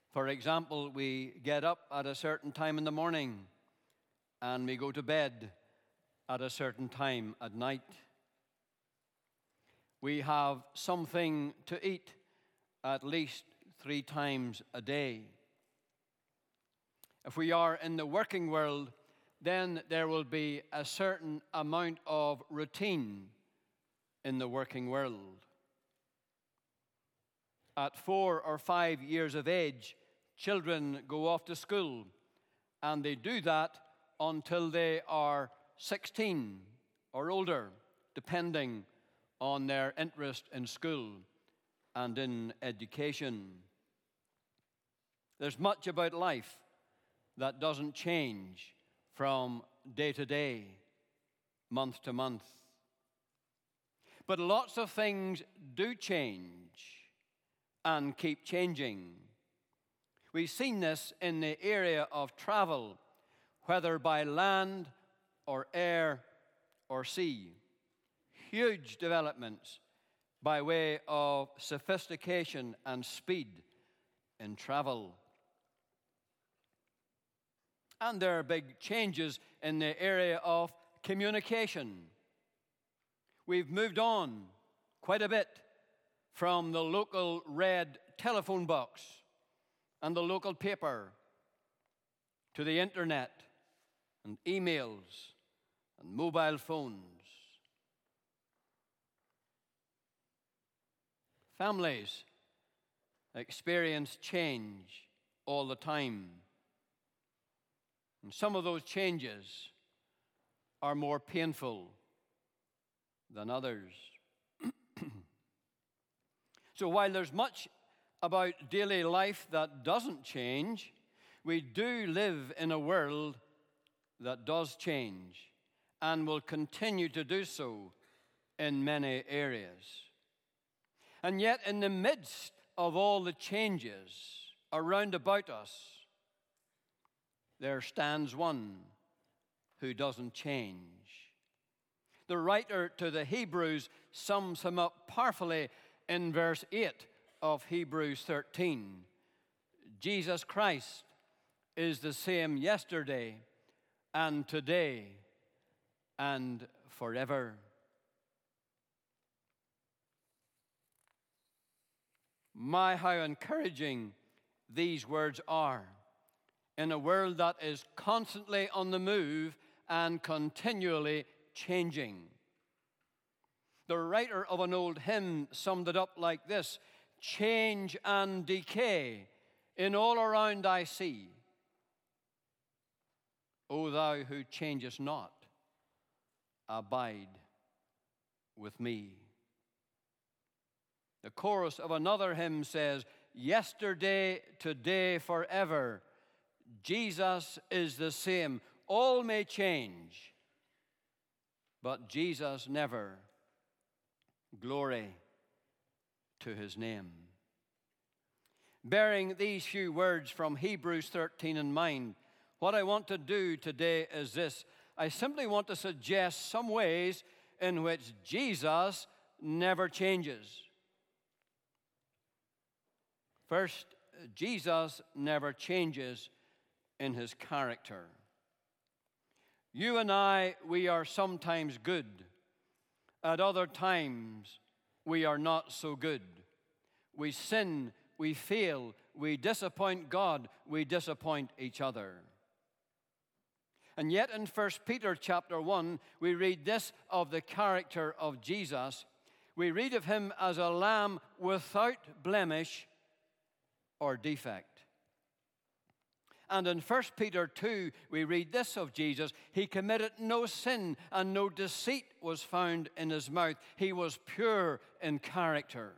For example, we get up at a certain time in the morning and we go to bed at a certain time at night. We have something to eat at least 3 times a day. If we are in the working world, then there will be a certain amount of routine in the working world. At 4 or 5 years of age, children go off to school, and they do that until they are 16 or older, depending on their interest in school and in education. There's much about life that doesn't change from day to day, month to month. But lots of things do change and keep changing. We've seen this in the area of travel, whether by land or air or sea. Huge developments by way of sophistication and speed in travel. And there are big changes in the area of communication. We've moved on quite a bit from the local red telephone box and the local paper to the internet and emails and mobile phones. Families experience change all the time. And some of those changes are more painful than others. So while there's much about daily life that doesn't change, we do live in a world that does change and will continue to do so in many areas. And yet, in the midst of all the changes around about us, there stands one who doesn't change. The writer to the Hebrews sums him up powerfully in verse 8 of Hebrews 13. Jesus Christ is the same yesterday and today and forever. My, how encouraging these words are in a world that is constantly on the move and continually changing. The writer of an old hymn summed it up like this: change and decay in all around I see. O thou who changest not, abide with me. The chorus of another hymn says, yesterday, today, forever, Jesus is the same. All may change, but Jesus never. Glory to his name. Bearing these few words from Hebrews 13 in mind, what I want to do today is this. I simply want to suggest some ways in which Jesus never changes. First, Jesus never changes in his character. You and I, we are sometimes good. At other times, we are not so good. We sin, we fail, we disappoint God, we disappoint each other. And yet in 1 Peter chapter 1, we read this of the character of Jesus. We read of him as a lamb without blemish or defect. And in 1 Peter 2, we read this of Jesus: he committed no sin and no deceit was found in his mouth. He was pure in character.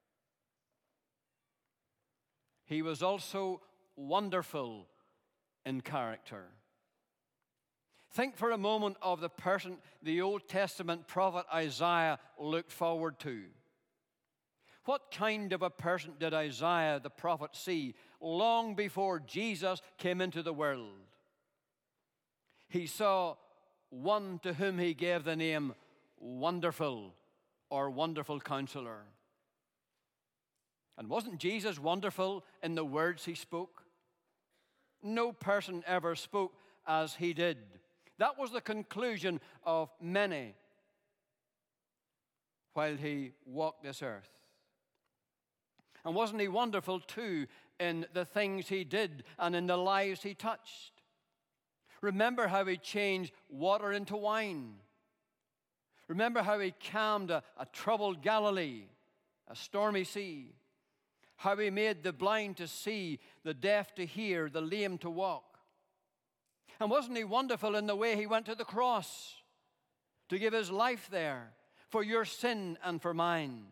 He was also wonderful in character. Think for a moment of the person the Old Testament prophet Isaiah looked forward to. What kind of a person did Isaiah the prophet see long before Jesus came into the world? He saw one to whom he gave the name Wonderful or Wonderful Counselor. And wasn't Jesus wonderful in the words he spoke? No person ever spoke as he did. That was the conclusion of many while he walked this earth. And wasn't he wonderful too in the things he did and in the lives he touched? Remember how he changed water into wine. Remember how he calmed a troubled Galilee, a stormy sea. How he made the blind to see, the deaf to hear, the lame to walk. And wasn't he wonderful in the way he went to the cross to give his life there for your sin and for mine?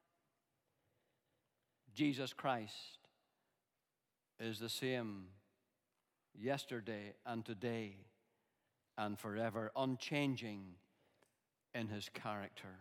Jesus Christ is the same yesterday and today and forever, unchanging in his character.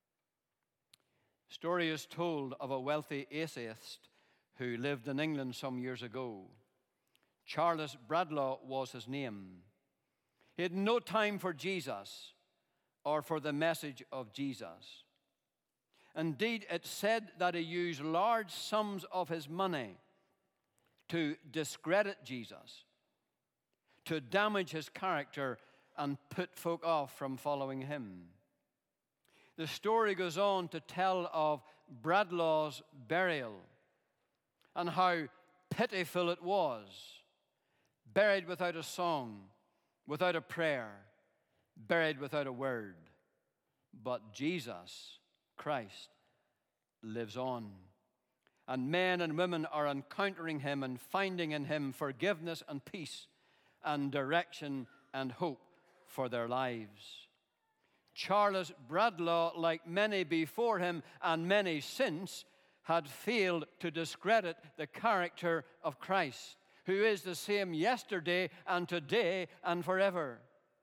Story is told of a wealthy atheist who lived in England some years ago. Charles Bradlaugh was his name. He had no time for Jesus or for the message of Jesus. Indeed, it said that he used large sums of his money to discredit Jesus, to damage his character and put folk off from following him. The story goes on to tell of Bradlaugh's burial and how pitiful it was, buried without a song, without a prayer, buried without a word. But Jesus Christ lives on. And men and women are encountering him and finding in him forgiveness and peace and direction and hope for their lives. Charles Bradlaugh, like many before him and many since, had failed to discredit the character of Christ, who is the same yesterday and today and forever.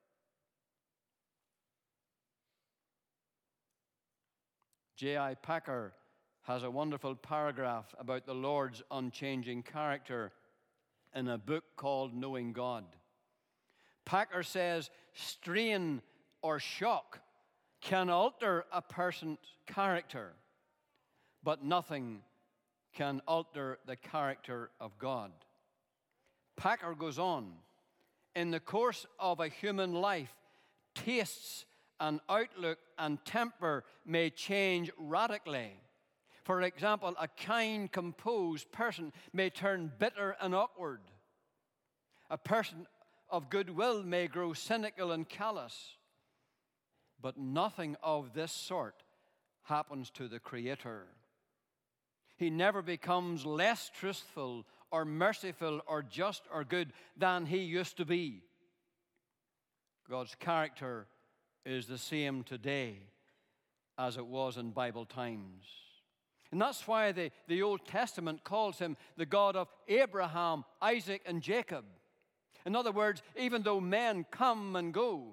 J.I. Packer has a wonderful paragraph about the Lord's unchanging character in a book called Knowing God. Packer says, strain or shock can alter a person's character, but nothing can alter the character of God. Packer goes on, in the course of a human life, tastes and outlook and temper may change radically. For example, a kind, composed person may turn bitter and awkward. A person of goodwill may grow cynical and callous. But nothing of this sort happens to the Creator. He never becomes less truthful or merciful or just or good than he used to be. God's character is the same today as it was in Bible times. And that's why the Old Testament calls him the God of Abraham, Isaac, and Jacob. In other words, even though men come and go,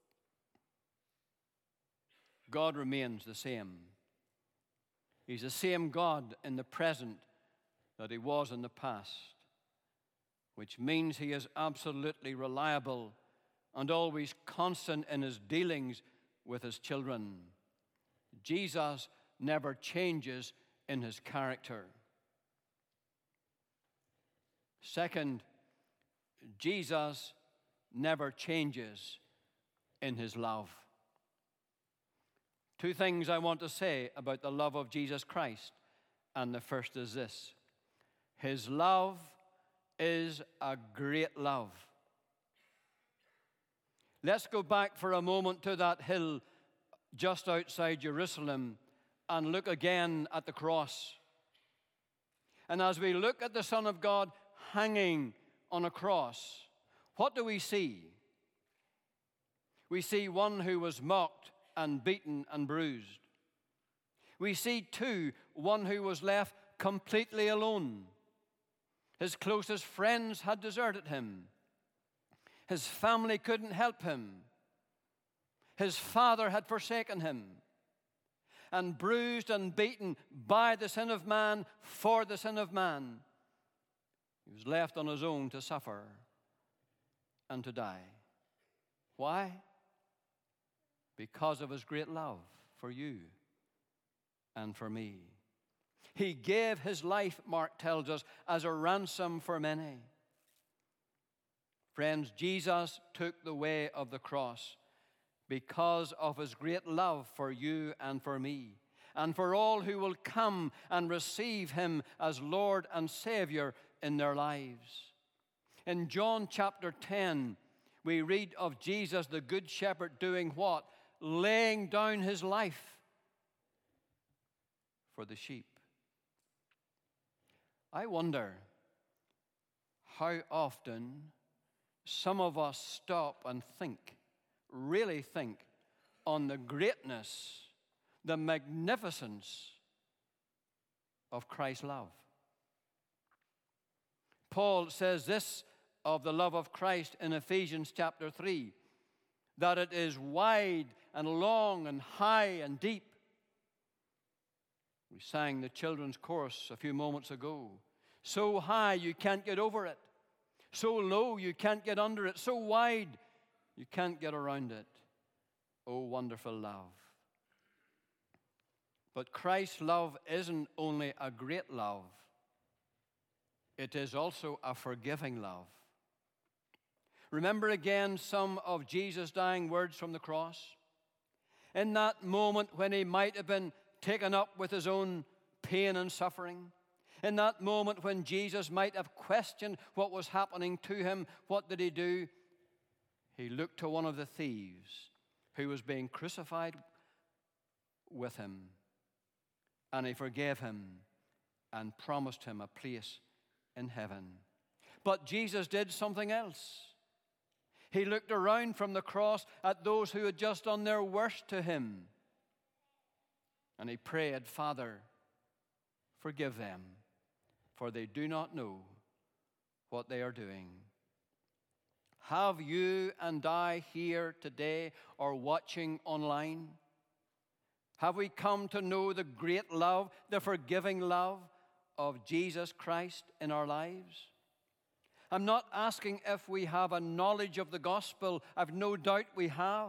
God remains the same. He's the same God in the present that he was in the past, which means he is absolutely reliable and always constant in his dealings with his children. Jesus never changes in his character. Second, Jesus never changes in his love. Two things I want to say about the love of Jesus Christ, and the first is this. His love is a great love. Let's go back for a moment to that hill just outside Jerusalem and look again at the cross. And as we look at the Son of God hanging on a cross, what do we see? We see one who was mocked and beaten and bruised. We see, too, one who was left completely alone. His closest friends had deserted him. His family couldn't help him. His father had forsaken him. And bruised and beaten by the sin of man, for the sin of man, he was left on his own to suffer and to die. Why? Because of his great love for you and for me. He gave his life, Mark tells us, as a ransom for many. Friends, Jesus took the way of the cross because of his great love for you and for me, and for all who will come and receive him as Lord and Savior in their lives. In John chapter 10, we read of Jesus, the Good Shepherd, doing what? Laying down his life for the sheep. I wonder how often some of us stop and think, really think, on the greatness, the magnificence of Christ's love. Paul says this of the love of Christ in Ephesians chapter 3, that it is wide and long and high and deep. We sang the children's chorus a few moments ago. So high you can't get over it. So low you can't get under it. So wide you can't get around it. Oh, wonderful love. But Christ's love isn't only a great love. It is also a forgiving love. Remember again some of Jesus' dying words from the cross? In that moment when he might have been taken up with his own pain and suffering, in that moment when Jesus might have questioned what was happening to him, what did he do? He looked to one of the thieves who was being crucified with him, and he forgave him and promised him a place in heaven. But Jesus did something else. He looked around from the cross at those who had just done their worst to him, and he prayed, Father, forgive them, for they do not know what they are doing. Have you and I here today or watching online? Have we come to know the great love, the forgiving love of Jesus Christ in our lives? I'm not asking if we have a knowledge of the gospel. I've no doubt we have.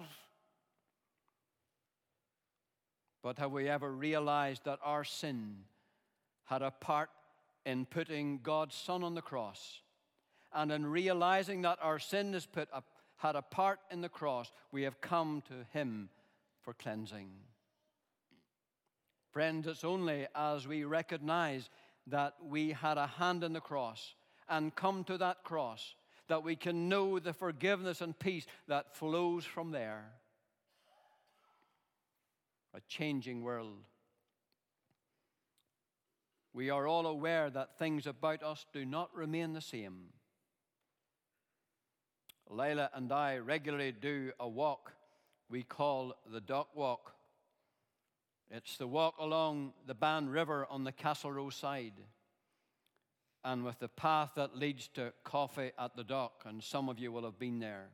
But have we ever realized that our sin had a part in putting God's Son on the cross? And in realizing that our sin had a part in the cross, we have come to him for cleansing. Friends, it's only as we recognize that we had a hand in the cross and come to that cross that we can know the forgiveness and peace that flows from there. A changing world. We are all aware that things about us do not remain the same. Lila and I regularly do a walk we call the Dock Walk. It's the walk along the Bann River on the Castle Row side, and with the path that leads to coffee at the dock, and some of you will have been there.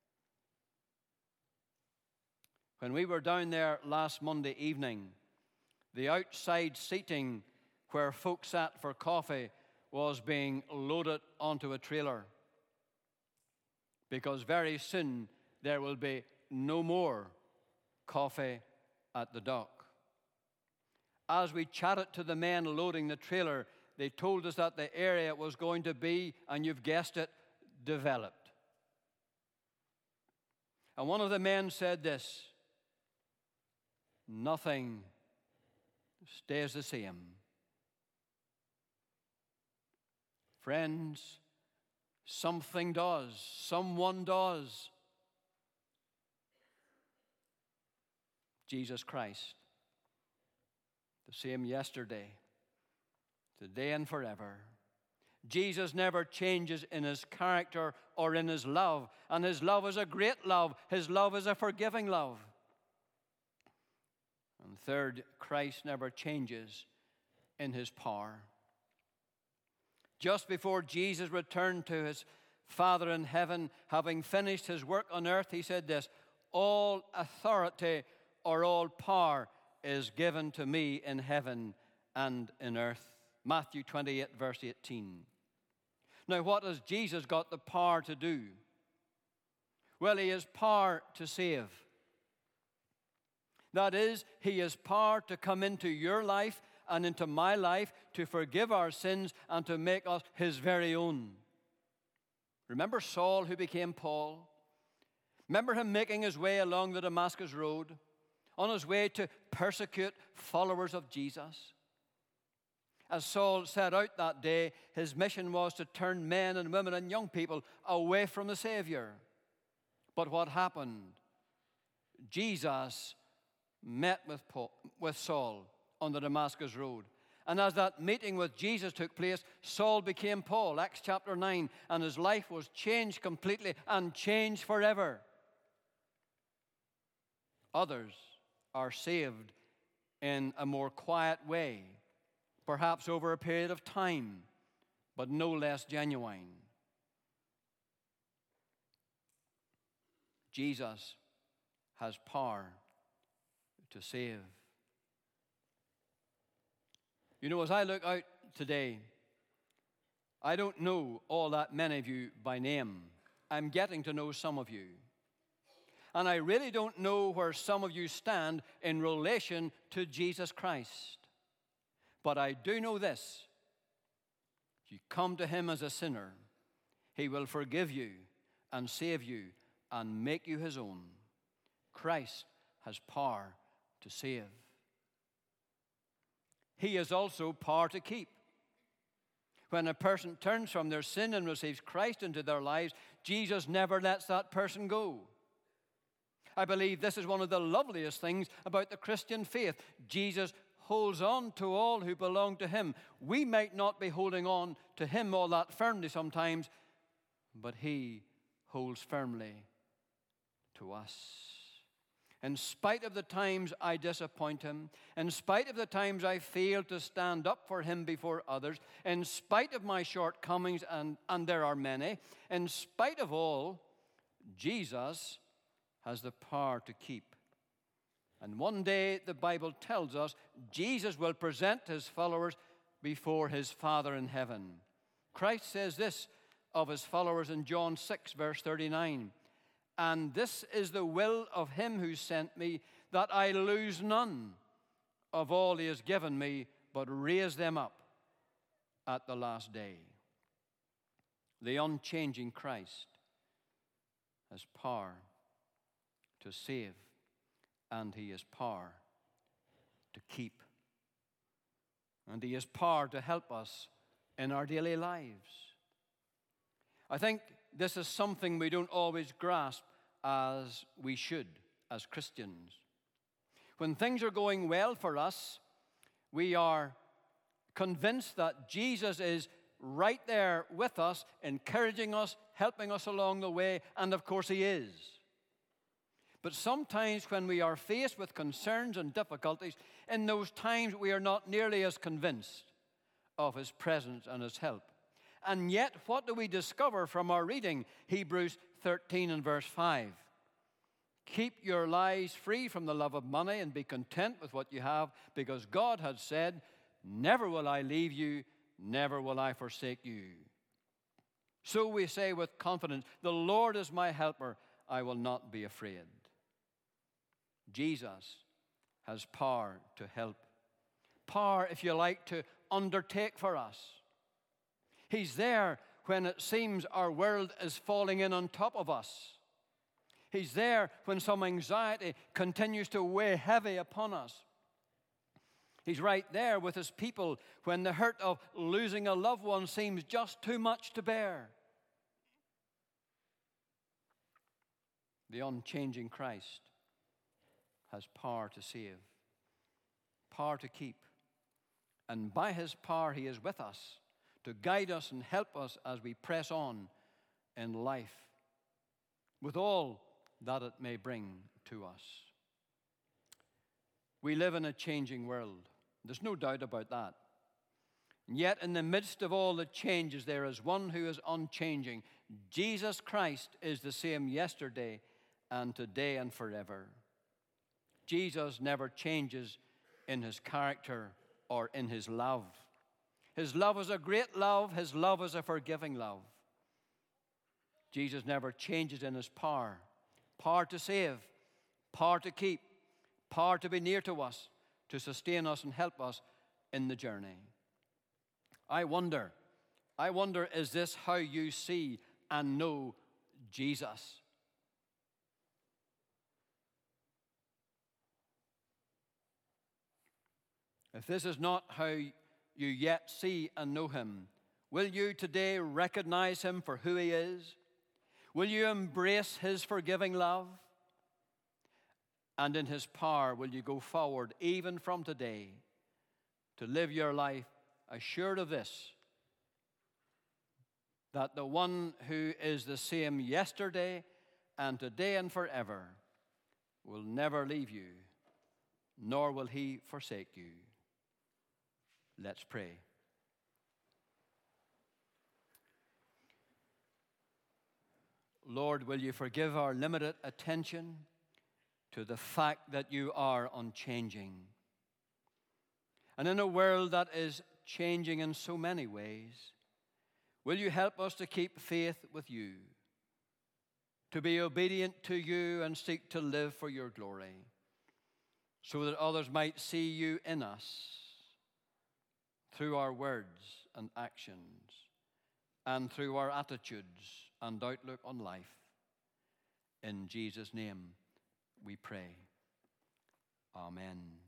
When we were down there last Monday evening, the outside seating where folks sat for coffee was being loaded onto a trailer, because very soon there will be no more coffee at the dock. As we chatted to the men loading the trailer, they told us that the area was going to be, and you've guessed it, developed. And one of the men said this: nothing stays the same. Friends, something does. Someone does. Jesus Christ. The same yesterday, today, and forever. Jesus never changes in his character or in his love. And his love is a great love. His love is a forgiving love. And third, Christ never changes in his power. Just before Jesus returned to his Father in heaven, having finished his work on earth, he said this: all authority or all power is given to me in heaven and in earth. Matthew 28, verse 18. Now, what has Jesus got the power to do? Well, he has power to save. That is, he has power to come into your life and into my life to forgive our sins and to make us his very own. Remember Saul, who became Paul? Remember him making his way along the Damascus road on his way to persecute followers of Jesus? As Saul set out that day, his mission was to turn men and women and young people away from the Savior. But what happened? Jesus met with Saul on the Damascus road. And as that meeting with Jesus took place, Saul became Paul, Acts chapter 9, and his life was changed completely and changed forever. Others are saved in a more quiet way, perhaps over a period of time, but no less genuine. Jesus has power to save. You know, as I look out today, I don't know all that many of you by name. I'm getting to know some of you. And I really don't know where some of you stand in relation to Jesus Christ. But I do know this. If you come to him as a sinner, he will forgive you and save you and make you his own. Christ has power to save. He has also power to keep. When a person turns from their sin and receives Christ into their lives, Jesus never lets that person go. I believe this is one of the loveliest things about the Christian faith. Jesus holds on to all who belong to him. We might not be holding on to him all that firmly sometimes, but he holds firmly to us. In spite of the times I disappoint him, in spite of the times I fail to stand up for him before others, in spite of my shortcomings, and there are many, in spite of all, Jesus has the power to keep. And one day, the Bible tells us, Jesus will present his followers before his Father in heaven. Christ says this of his followers in John 6, verse 39. And this is the will of him who sent me, that I lose none of all he has given me, but raise them up at the last day. The unchanging Christ has power to save, and he has power to keep. And he has power to help us in our daily lives. I think this is something we don't always grasp as we should as Christians. When things are going well for us, we are convinced that Jesus is right there with us, encouraging us, helping us along the way, and of course he is. But sometimes when we are faced with concerns and difficulties, in those times we are not nearly as convinced of his presence and his help. And yet, what do we discover from our reading? Hebrews 13 and verse 5. Keep your lives free from the love of money and be content with what you have, because God has said, never will I leave you, never will I forsake you. So we say with confidence, the Lord is my helper, I will not be afraid. Jesus has power to help. Power, if you like, to undertake for us. He's there when it seems our world is falling in on top of us. He's there when some anxiety continues to weigh heavy upon us. He's right there with his people when the hurt of losing a loved one seems just too much to bear. The unchanging Christ has power to save, power to keep. And by his power, he is with us to guide us and help us as we press on in life with all that it may bring to us. We live in a changing world. There's no doubt about that. And yet, in the midst of all the changes, there is one who is unchanging. Jesus Christ is the same yesterday and today and forever. Jesus never changes in his character or in his love. His love is a great love. His love is a forgiving love. Jesus never changes in his power. Power to save, power to keep, power to be near to us, to sustain us and help us in the journey. I wonder, is this how you see and know Jesus? If this is not how you yet see and know him, will you today recognize him for who he is? Will you embrace his forgiving love? And in his power, will you go forward even from today to live your life assured of this, that the one who is the same yesterday and today and forever will never leave you, nor will he forsake you. Let's pray. Lord, will you forgive our limited attention to the fact that you are unchanging? And in a world that is changing in so many ways, will you help us to keep faith with you, to be obedient to you and seek to live for your glory, so that others might see you in us through our words and actions and through our attitudes and outlook on life. In Jesus' name we pray. Amen.